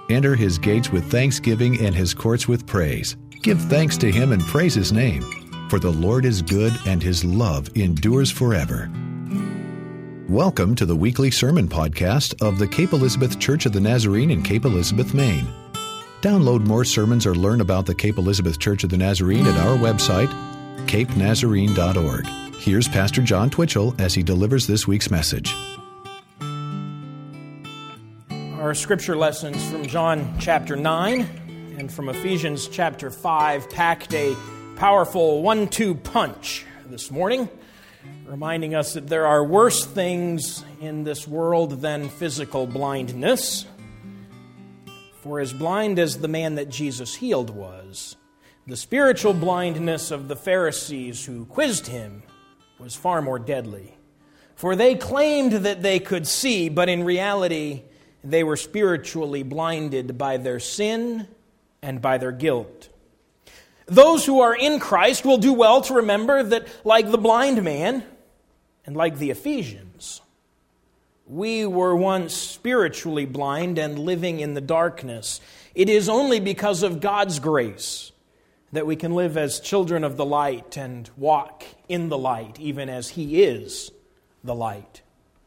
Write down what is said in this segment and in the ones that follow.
Enter His gates with thanksgiving and His courts with praise. Give thanks to Him and praise His name. For the Lord is good and His love endures forever. Welcome to the weekly sermon podcast of the Cape Elizabeth Church of the Nazarene in Cape Elizabeth, Maine. Download more sermons or learn about the Cape Elizabeth Church of the Nazarene at our website, capenazarene.org. Here's Pastor John Twitchell as he delivers this week's message. Our scripture lessons from John chapter 9 and from Ephesians chapter 5 packed a powerful 1-2 punch this morning, reminding us that there are worse things in this world than physical blindness. For as blind as the man that Jesus healed was, the spiritual blindness of the Pharisees who quizzed him was far more deadly. For they claimed that they could see, but in reality, they were spiritually blinded by their sin and by their guilt. Those who are in Christ will do well to remember that, like the blind man and like the Ephesians, we were once spiritually blind and living in the darkness. It is only because of God's grace that we can live as children of the light and walk in the light, even as He is the light.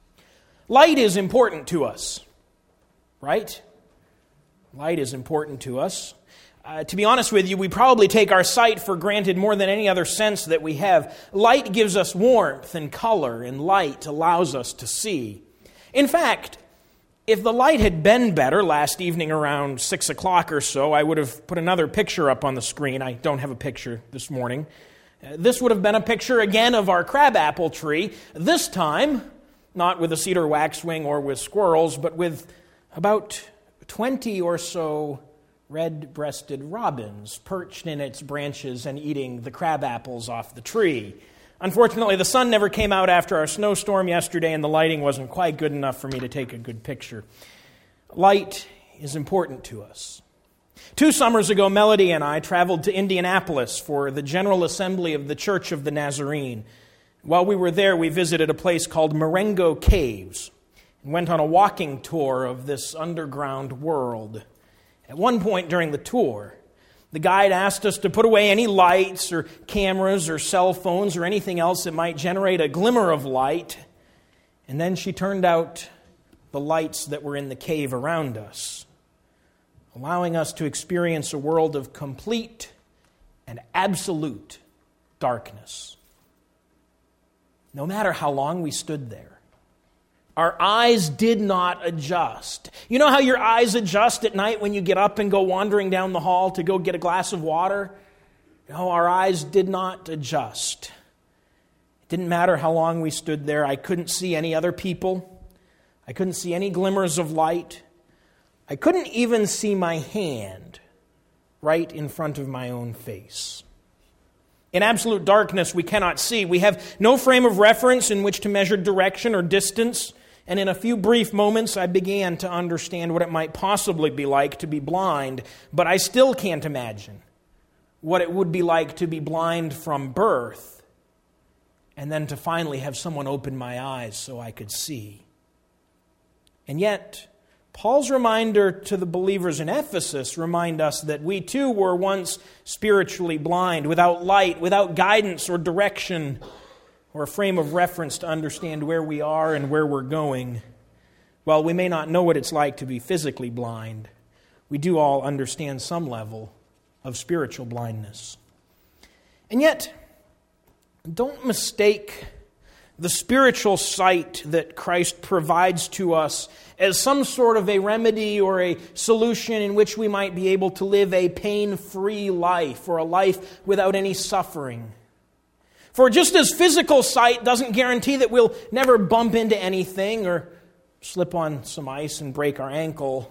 Light is important to us. Right? Light is important to us. To be honest with you, we probably take our sight for granted more than any other sense that we have. Light gives us warmth and color, and light allows us to see. In fact, if the light had been better last evening around 6 o'clock or so, I would have put another picture up on the screen. I don't have a picture this morning. This would have been a picture again of our crabapple tree, this time not with a cedar waxwing or with squirrels, but with about 20 or so red-breasted robins perched in its branches and eating the crab apples off the tree. Unfortunately, the sun never came out after our snowstorm yesterday, and the lighting wasn't quite good enough for me to take a good picture. Light is important to us. 2 summers ago, Melody and I traveled to Indianapolis for the General Assembly of the Church of the Nazarene. While we were there, we visited a place called Marengo Caves and went on a walking tour of this underground world. At one point during the tour, the guide asked us to put away any lights or cameras or cell phones or anything else that might generate a glimmer of light. And then she turned out the lights that were in the cave around us, allowing us to experience a world of complete and absolute darkness. No matter how long we stood there, our eyes did not adjust. You know how your eyes adjust at night when you get up and go wandering down the hall to go get a glass of water? No, our eyes did not adjust. It didn't matter how long we stood there. I couldn't see any other people. I couldn't see any glimmers of light. I couldn't even see my hand right in front of my own face. In absolute darkness, we cannot see. We have no frame of reference in which to measure direction or distance. And in a few brief moments, I began to understand what it might possibly be like to be blind. But I still can't imagine what it would be like to be blind from birth and then to finally have someone open my eyes so I could see. And yet, Paul's reminder to the believers in Ephesus remind us that we too were once spiritually blind, without light, without guidance or direction or a frame of reference to understand where we are and where we're going. While we may not know what it's like to be physically blind, we do all understand some level of spiritual blindness. And yet, don't mistake the spiritual sight that Christ provides to us as some sort of a remedy or a solution in which we might be able to live a pain-free life or a life without any suffering. For just as physical sight doesn't guarantee that we'll never bump into anything or slip on some ice and break our ankle,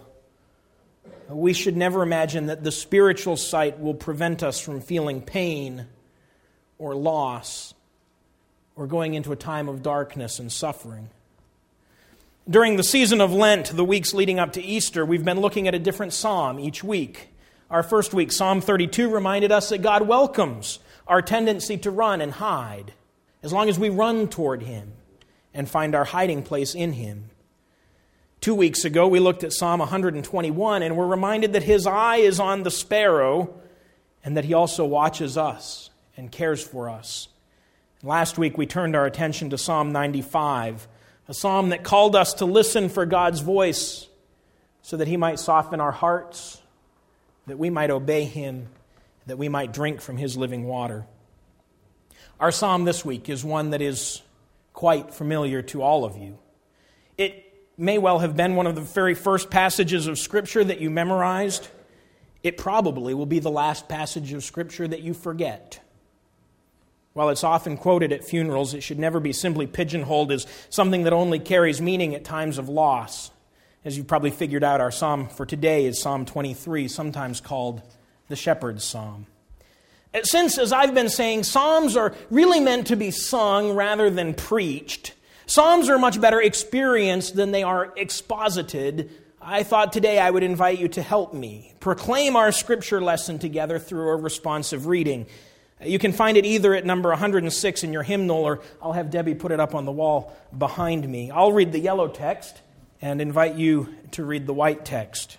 we should never imagine that the spiritual sight will prevent us from feeling pain or loss or going into a time of darkness and suffering. During the season of Lent, the weeks leading up to Easter, we've been looking at a different psalm each week. Our first week, Psalm 32, reminded us that God welcomes our tendency to run and hide, as long as we run toward Him and find our hiding place in Him. 2 weeks ago, we looked at Psalm 121, and we're reminded that His eye is on the sparrow and that He also watches us and cares for us. Last week, we turned our attention to Psalm 95, a psalm that called us to listen for God's voice so that He might soften our hearts, that we might obey Him, that we might drink from His living water. Our psalm this week is one that is quite familiar to all of you. It may well have been one of the very first passages of Scripture that you memorized. It probably will be the last passage of Scripture that you forget. While it's often quoted at funerals, it should never be simply pigeonholed as something that only carries meaning at times of loss. As you've probably figured out, our psalm for today is Psalm 23, sometimes called the Shepherd's Psalm. Since, as I've been saying, psalms are really meant to be sung rather than preached, psalms are much better experienced than they are exposited, I thought today I would invite you to help me proclaim our Scripture lesson together through a responsive reading. You can find it either at number 106 in your hymnal, or I'll have Debbie put it up on the wall behind me. I'll read the yellow text and invite you to read the white text.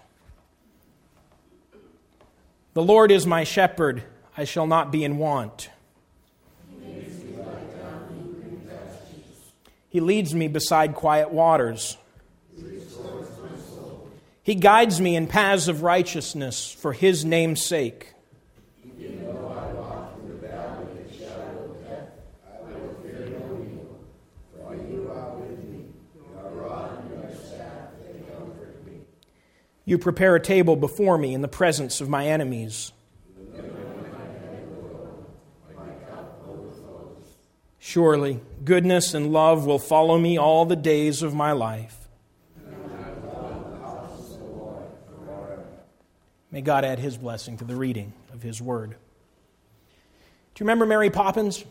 The Lord is my shepherd, I shall not be in want. He leads me beside quiet waters. He guides me in paths of righteousness for His name's sake. Even though I walk through the valley of the shadow of death, I will fear no evil, for You are with me. Your rod and Your staff, they comfort me. You prepare a table before me in the presence of my enemies. Surely, goodness and love will follow me all the days of my life. May God add His blessing to the reading of His Word. Do you remember Mary Poppins?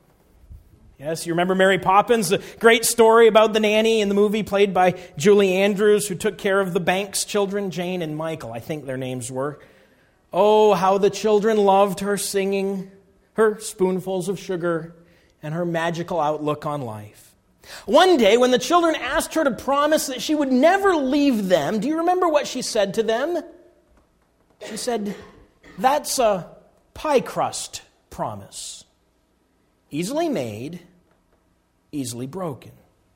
Yes, you remember Mary Poppins, the great story about the nanny in the movie played by Julie Andrews, who took care of the Banks children, Jane and Michael, I think their names were. Oh, how the children loved her singing, her spoonfuls of sugar, and her magical outlook on life. One day, when the children asked her to promise that she would never leave them, do you remember what she said to them? She said, "That's a pie crust promise. Easily made, easily broken."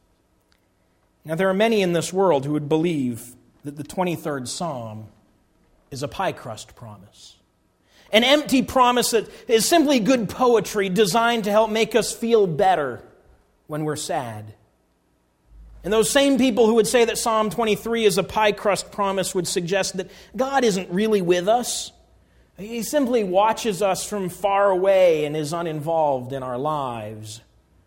Now, there are many in this world who would believe that the 23rd Psalm is a pie crust promise. An empty promise that is simply good poetry designed to help make us feel better when we're sad. And those same people who would say that Psalm 23 is a pie crust promise would suggest that God isn't really with us. He simply watches us from far away and is uninvolved in our lives.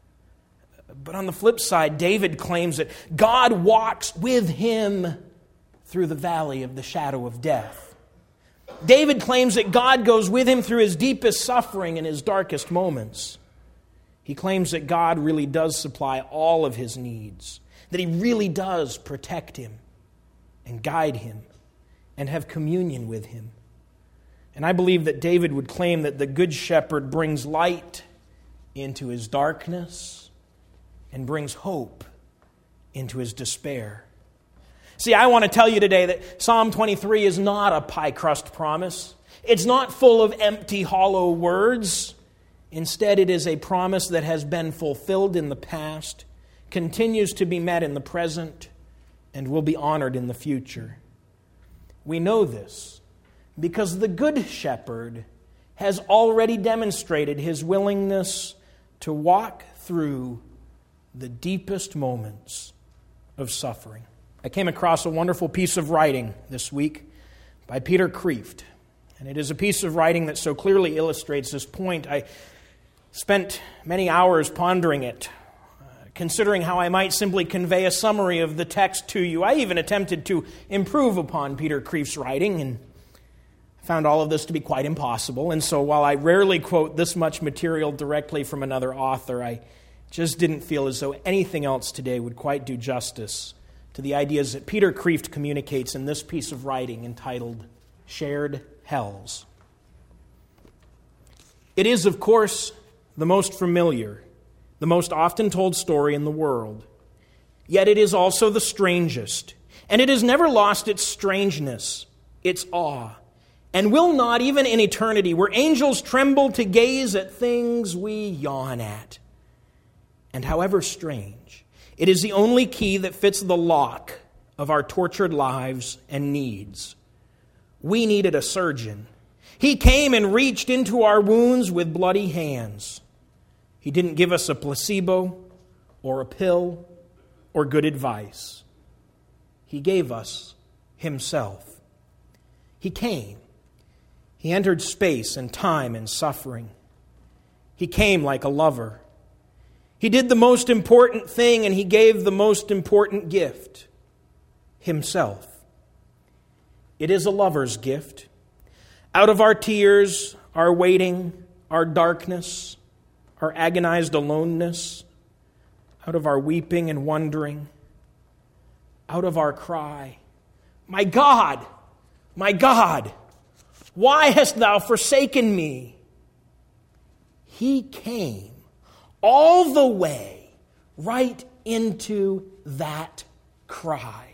But on the flip side, David claims that God walks with him through the valley of the shadow of death. David claims that God goes with him through his deepest suffering and his darkest moments. He claims that God really does supply all of his needs, that He really does protect him and guide him and have communion with him. And I believe that David would claim that the Good Shepherd brings light into his darkness and brings hope into his despair. See, I want to tell you today that Psalm 23 is not a pie crust promise. It's not full of empty, hollow words. Instead, it is a promise that has been fulfilled in the past, continues to be met in the present, and will be honored in the future. We know this because the Good Shepherd has already demonstrated His willingness to walk through the deepest moments of suffering. I came across a wonderful piece of writing this week by Peter Kreeft, and it is a piece of writing that so clearly illustrates this point. I spent many hours pondering it, considering how I might simply convey a summary of the text to you. I even attempted to improve upon Peter Kreeft's writing and found all of this to be quite impossible. And so while I rarely quote this much material directly from another author, I just didn't feel as though anything else today would quite do justice to the ideas that Peter Kreeft communicates in this piece of writing entitled Shared Hells. It is, of course, the most familiar, the most often told story in the world. Yet it is also the strangest And it has never lost its strangeness, its awe, and will not even in eternity, where angels tremble to gaze at things we yawn at. And however strange, it is the only key that fits the lock of our tortured lives and needs. We needed a surgeon. He came and reached into our wounds with bloody hands. He didn't give us a placebo or a pill or good advice. He gave us Himself. He came. He entered space and time and suffering. He came like a lover. He did the most important thing, and He gave the most important gift, Himself. It is a lover's gift. Out of our tears, our waiting, our darkness, our agonized aloneness, out of our weeping and wondering, out of our cry, my God, why hast Thou forsaken me? He came all the way right into that cry.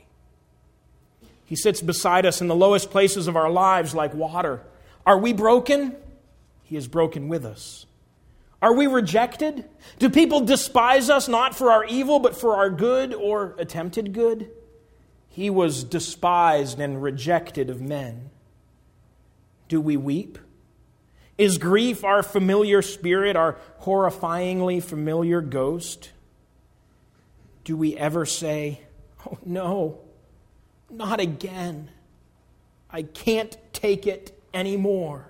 He sits beside us in the lowest places of our lives like water. Are we broken? He is broken with us. Are we rejected? Do people despise us not for our evil, but for our good or attempted good? He was despised and rejected of men. Do we weep? Is grief our familiar spirit, our horrifyingly familiar ghost? Do we ever say, "Oh no, not again. I can't take it anymore"?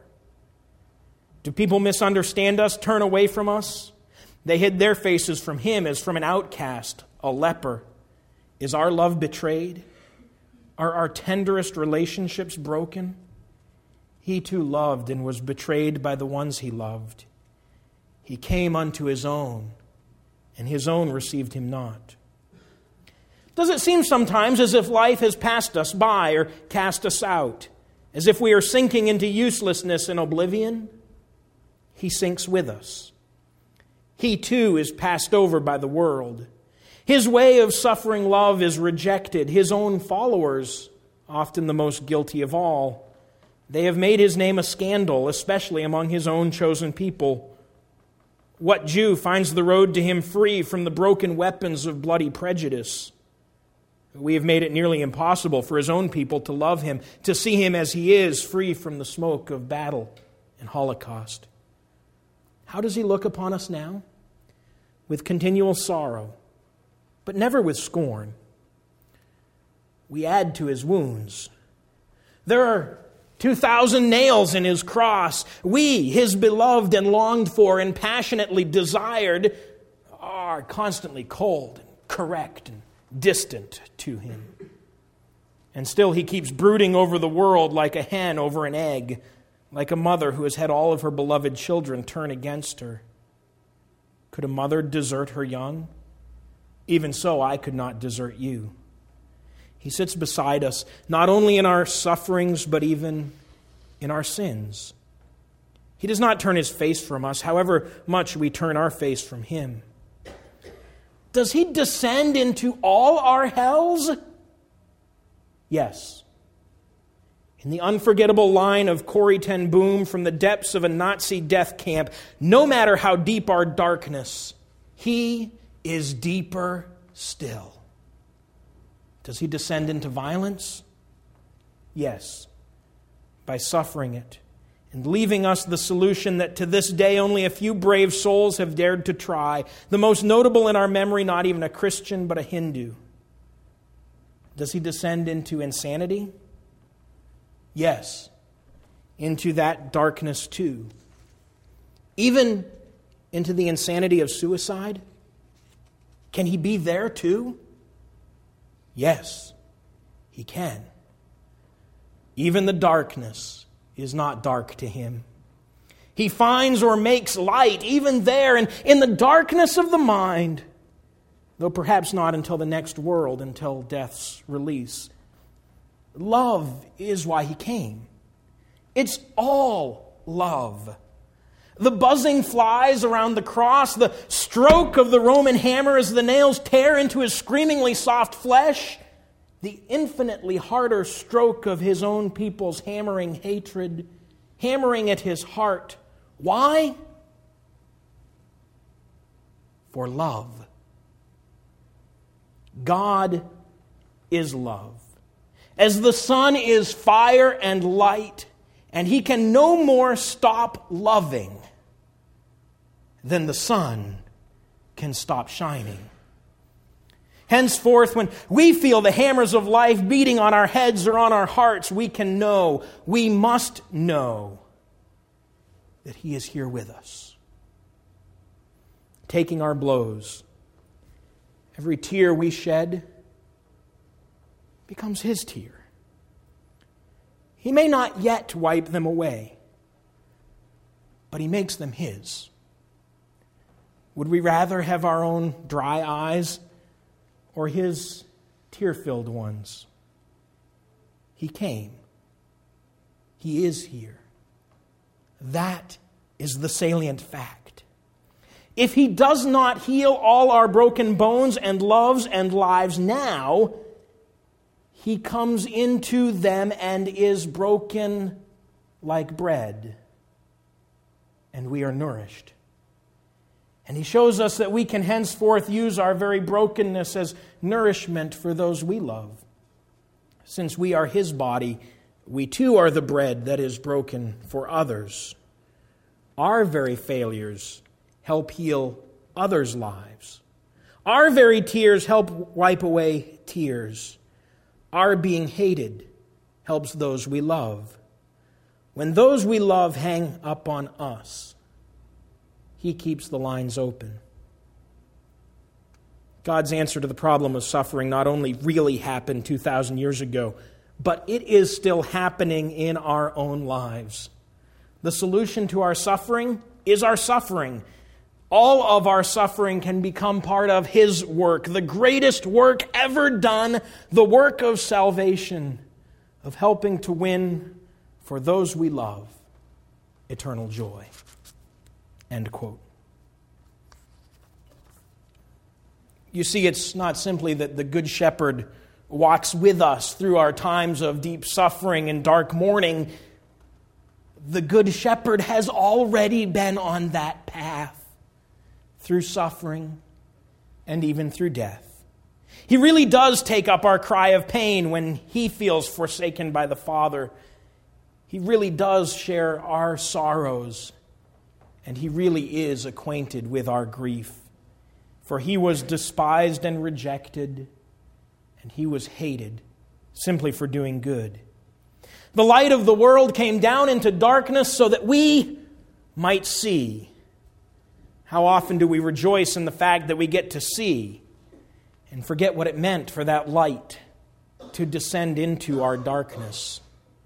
Do people misunderstand us, turn away from us? They hid their faces from Him as from an outcast, a leper. Is our love betrayed? Are our tenderest relationships broken? He too loved and was betrayed by the ones He loved. He came unto His own, and His own received Him not. Does it seem sometimes as if life has passed us by or cast us out, as if we are sinking into uselessness and oblivion? He sinks with us. He too is passed over by the world. His way of suffering love is rejected. His own followers, often the most guilty of all, they have made His name a scandal, especially among His own chosen people. What Jew finds the road to Him free from the broken weapons of bloody prejudice? We have made it nearly impossible for His own people to love Him, to see Him as He is, free from the smoke of battle and Holocaust. How does He look upon us now? With continual sorrow, but never with scorn. We add to His wounds. There are 2,000 nails in His cross. We, His beloved and longed for and passionately desired, are constantly cold and correct and distant to Him. And still He keeps brooding over the world like a hen over an egg, like a mother who has had all of her beloved children turn against her. Could a mother desert her young? Even so, I could not desert you. He sits beside us, not only in our sufferings, but even in our sins. He does not turn His face from us, however much we turn our face from Him. Does He descend into all our hells? Yes. In the unforgettable line of Corrie ten Boom from the depths of a Nazi death camp, no matter how deep our darkness, He is deeper still. Does He descend into violence? Yes, by suffering it and leaving us the solution that to this day only a few brave souls have dared to try, the most notable in our memory, not even a Christian, but a Hindu. Does He descend into insanity? Yes, into that darkness too. Even into the insanity of suicide? Can He be there too? Yes, He can. Even the darkness is not dark to Him. He finds or makes light even there and in the darkness of the mind, though perhaps not until the next world, until death's release. Love is why He came. It's all love. The buzzing flies around the cross, the stroke of the Roman hammer as the nails tear into His screamingly soft flesh, the infinitely harder stroke of his own people's hammering hatred, hammering at his heart. Why? For love. God is love. As the sun is fire and light, and he can no more stop loving than the sun can stop shining. Henceforth, when we feel the hammers of life beating on our heads or on our hearts, we must know that he is here with us, taking our blows. Every tear we shed becomes his tear. He may not yet wipe them away, but he makes them his. Would we rather have our own dry eyes or his tear-filled ones? He came. He is here. That is the salient fact. If he does not heal all our broken bones and loves and lives now, he comes into them and is broken like bread, and we are nourished. And he shows us that we can henceforth use our very brokenness as nourishment for those we love. Since we are his body, we too are the bread that is broken for others. Our very failures help heal others' lives. Our very tears help wipe away tears. Our being hated helps those we love. When those we love hang up on us, he keeps the lines open. God's answer to the problem of suffering not only really happened 2,000 years ago, but it is still happening in our own lives. The solution to our suffering is our suffering. All of our suffering can become part of his work, the greatest work ever done, the work of salvation, of helping to win for those we love eternal joy. End quote. You see, it's not simply that the Good Shepherd walks with us through our times of deep suffering and dark mourning. The Good Shepherd has already been on that path through suffering and even through death. He really does take up our cry of pain when he feels forsaken by the Father. He really does share our sorrows, and he really is acquainted with our grief. For he was despised and rejected, and he was hated simply for doing good. The light of the world came down into darkness so that we might see. How often do we rejoice in the fact that we get to see and forget what it meant for that light to descend into our darkness?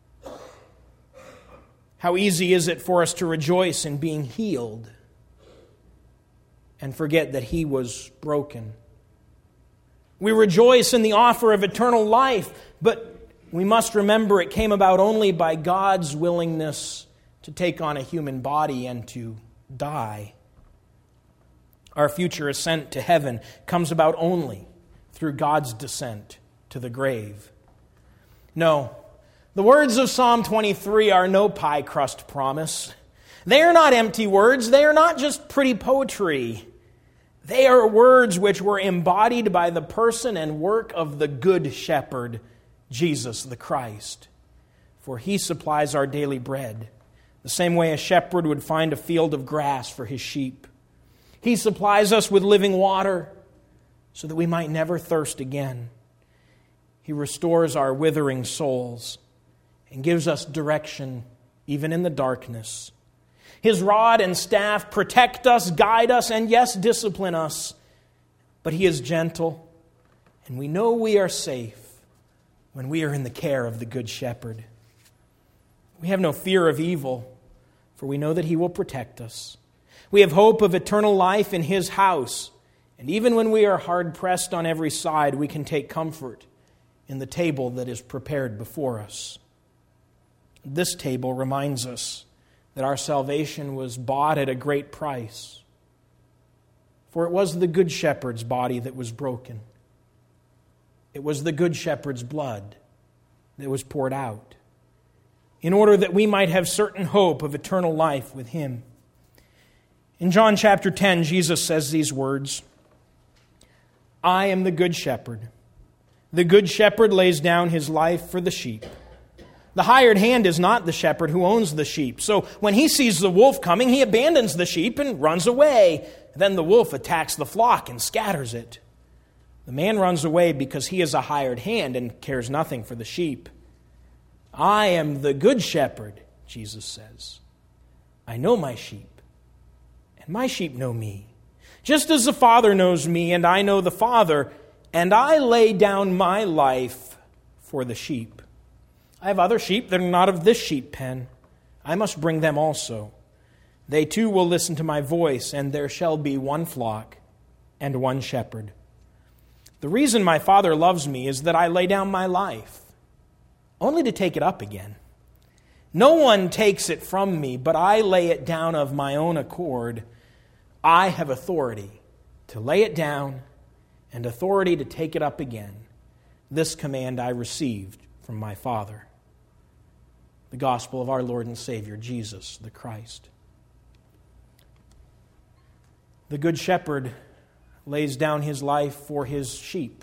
How easy is it for us to rejoice in being healed and forget that he was broken? We rejoice in the offer of eternal life, but we must remember it came about only by God's willingness to take on a human body and to die. Our future ascent to heaven comes about only through God's descent to the grave. No, the words of Psalm 23 are no pie crust promise. They are not empty words. They are not just pretty poetry. They are words which were embodied by the person and work of the Good Shepherd, Jesus the Christ. For he supplies our daily bread, the same way a shepherd would find a field of grass for his sheep. He supplies us with living water so that we might never thirst again. He restores our withering souls and gives us direction even in the darkness. His rod and staff protect us, guide us, and yes, discipline us. But he is gentle, and we know we are safe when we are in the care of the Good Shepherd. We have no fear of evil, for we know that he will protect us. We have hope of eternal life in his house, and even when we are hard-pressed on every side, we can take comfort in the table that is prepared before us. This table reminds us that our salvation was bought at a great price. For it was the Good Shepherd's body that was broken. It was the Good Shepherd's blood that was poured out in order that we might have certain hope of eternal life with Him. In John chapter 10, Jesus says these words, "I am the Good Shepherd. The Good Shepherd lays down His life for the sheep. The hired hand is not the shepherd who owns the sheep. So when he sees the wolf coming, he abandons the sheep and runs away. Then the wolf attacks the flock and scatters it. The man runs away because he is a hired hand and cares nothing for the sheep. I am the Good Shepherd," Jesus says. "I know my sheep, and my sheep know me. Just as the Father knows me, and I know the Father, and I lay down my life for the sheep. I have other sheep that are not of this sheep pen. I must bring them also. They too will listen to my voice, and there shall be one flock and one shepherd. The reason my Father loves me is that I lay down my life, only to take it up again. No one takes it from me, but I lay it down of my own accord. I have authority to lay it down and authority to take it up again. This command I received from my Father." The gospel of our Lord and Savior, Jesus the Christ. The Good Shepherd lays down His life for His sheep.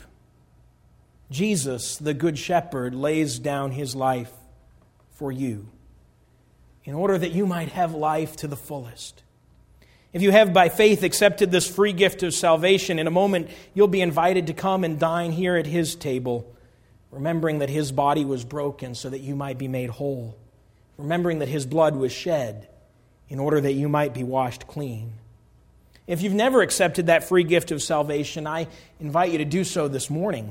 Jesus, the Good Shepherd, lays down His life for you in order that you might have life to the fullest. If you have by faith accepted this free gift of salvation, in a moment you'll be invited to come and dine here at His table, remembering that His body was broken so that you might be made whole, remembering that His blood was shed in order that you might be washed clean. If you've never accepted that free gift of salvation, I invite you to do so this morning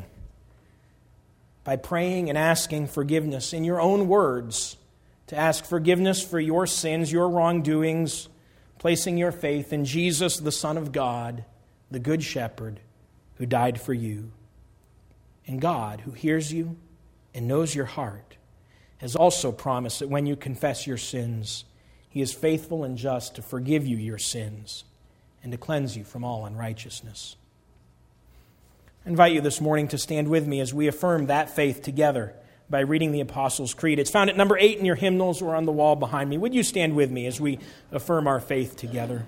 by praying and asking forgiveness in your own words, to ask forgiveness for your sins, your wrongdoings, placing your faith in Jesus, the Son of God, the Good Shepherd, who died for you. And God, who hears you and knows your heart, has also promised that when you confess your sins, He is faithful and just to forgive you your sins and to cleanse you from all unrighteousness. I invite you this morning to stand with me as we affirm that faith together by reading the Apostles' Creed. It's found at number 8 in your hymnals or on the wall behind me. Would you stand with me as we affirm our faith together?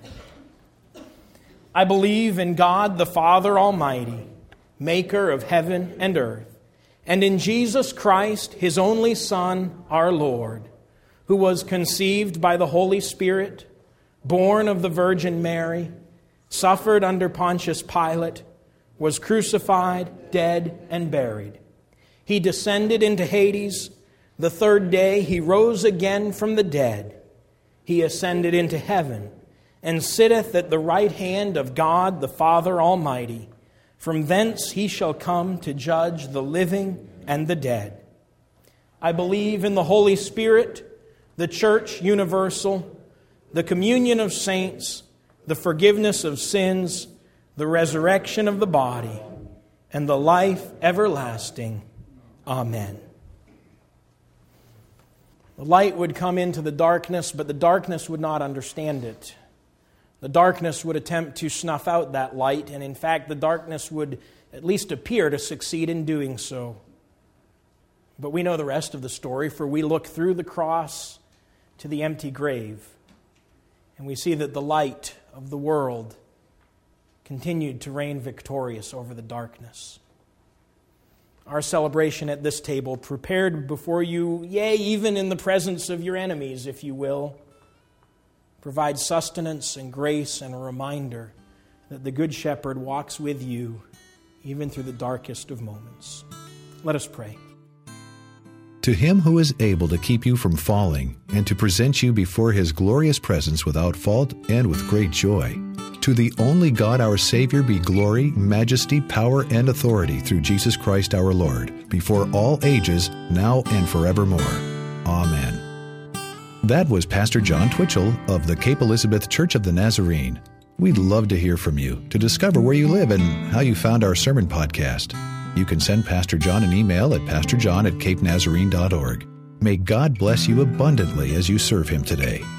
I believe in God the Father Almighty, maker of heaven and earth, and in Jesus Christ, His only Son, our Lord, who was conceived by the Holy Spirit, born of the Virgin Mary, suffered under Pontius Pilate, was crucified, dead, and buried. He descended into Hades. The third day He rose again from the dead. He ascended into heaven and sitteth at the right hand of God the Father Almighty. From thence He shall come to judge the living and the dead. I believe in the Holy Spirit, the Church universal, the communion of saints, the forgiveness of sins, the resurrection of the body, and the life everlasting. Amen. The light would come into the darkness, but the darkness would not understand it. The darkness would attempt to snuff out that light, and in fact, the darkness would at least appear to succeed in doing so. But we know the rest of the story, for we look through the cross to the empty grave, and we see that the light of the world continued to reign victorious over the darkness. Our celebration at this table, prepared before you, yea, even in the presence of your enemies, if you will, provides sustenance and grace and a reminder that the Good Shepherd walks with you even through the darkest of moments. Let us pray. To Him who is able to keep you from falling and to present you before His glorious presence without fault and with great joy, to the only God our Savior be glory, majesty, power, and authority through Jesus Christ our Lord, before all ages, now and forevermore. Amen. That was Pastor John Twitchell of the Cape Elizabeth Church of the Nazarene. We'd love to hear from you to discover where you live and how you found our sermon podcast. You can send Pastor John an email at pastorjohn@capenazarene.org. May God bless you abundantly as you serve Him today.